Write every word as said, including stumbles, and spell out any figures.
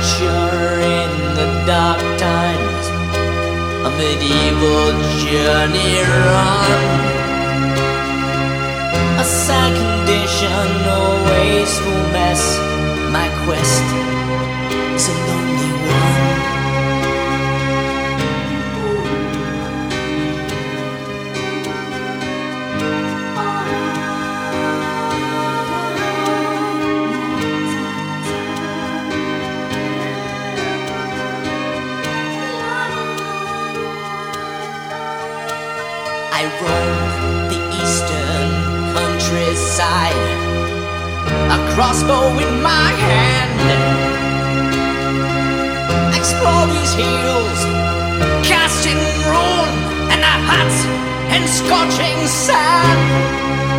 adventure in the dark times, a medieval journey run. A sad condition, a wasteful mess. My quest is a lonely one. I roam the eastern countryside, a crossbow in my hand. Explore these hills, casting ruin and a hot and scorching sand.